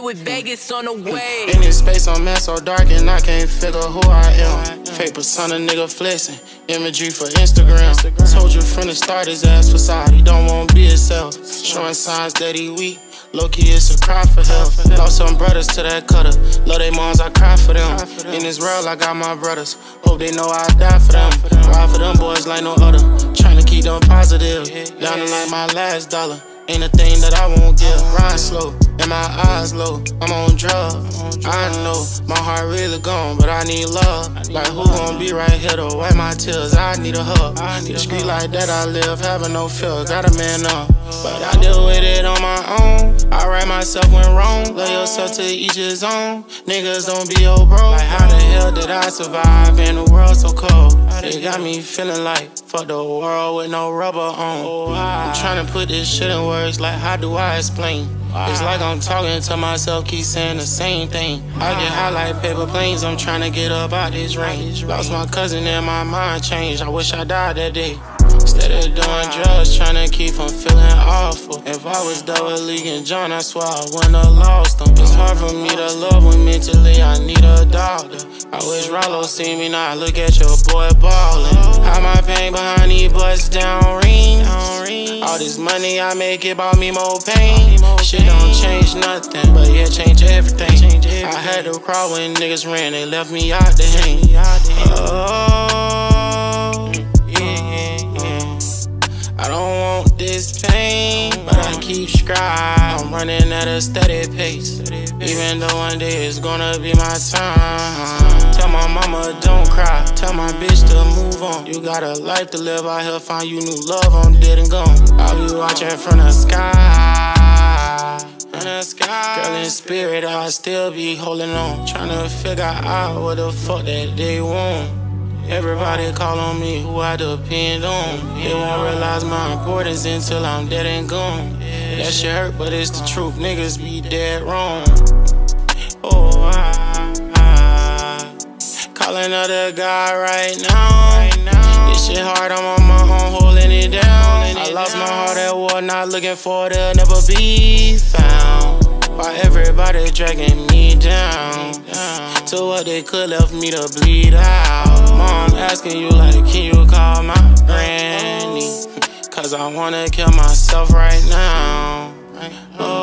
with Vegas on the way. In this space, I'm mad so dark and I can't figure who I am. Fake persona, nigga flexing. Imagery for Instagram. Told you from the start his ass facade. He don't want to be himself. Showing signs that he weak. Low key, it's a cry for help. Lost some brothers to that cutter. Love they moms, I cry for them. In this world, I got my brothers. Hope they know I die for them. Ride for them boys like no other. Tryna keep them positive. Down to like my last dollar. Ain't a thing that I won't give. Ride slow, and my eyes low. I'm on drugs. I know my heart really gone, but I need love. Like who gon' be right here to wipe my tears? I need a hug. The street like that I live, having no fear. Got a man up, but I deal with it on my own. I write myself when wrong. Love yourself to each his own. Niggas don't be your bro. Like how the hell did I survive in the world so cold? They got me feeling like fuck the world with no rubber on. I'm tryna put this shit in words, like how do I explain? It's like I'm talking to myself, keep saying the same thing. I get high like paper planes, I'm tryna get up out this rain. Lost my cousin and my mind changed, I wish I died that day. Instead of doing drugs, tryna keep from feeling awful. If I was double leaguing John, I swear I wouldn't have lost him. It's hard for me to love when mentally I need a doctor. I wish Rollo see me now, look at your boy ballin'. Hide my pain behind these bust down rings. All this money I make, it bought me more pain. Shit don't change nothing, but yeah, change everything. I had to cry when niggas ran, they left me out to hang. Oh, yeah. I don't want this pain, but I keep scribing. I'm running at a steady pace, even though one day it's gonna be my time. Tell my mama don't cry, tell my bitch to move on. You got a life to live out here, find you new love, I'm dead and gone. I'll be watching from the sky. Girl in spirit, I still be holding on. Tryna figure out what the fuck that they want. Everybody call on me, who I depend on. They won't realize my importance until I'm dead and gone. That shit hurt, but it's the truth. Niggas be dead wrong. Oh, I call another guy right now. This shit hard, I'm on my own, holding it down. I lost my heart at war, not looking for it, it'll never be found. Why everybody dragging me down? To what they could left me to bleed out. Mom asking you like, can you call my granny? Cause I wanna kill myself right now.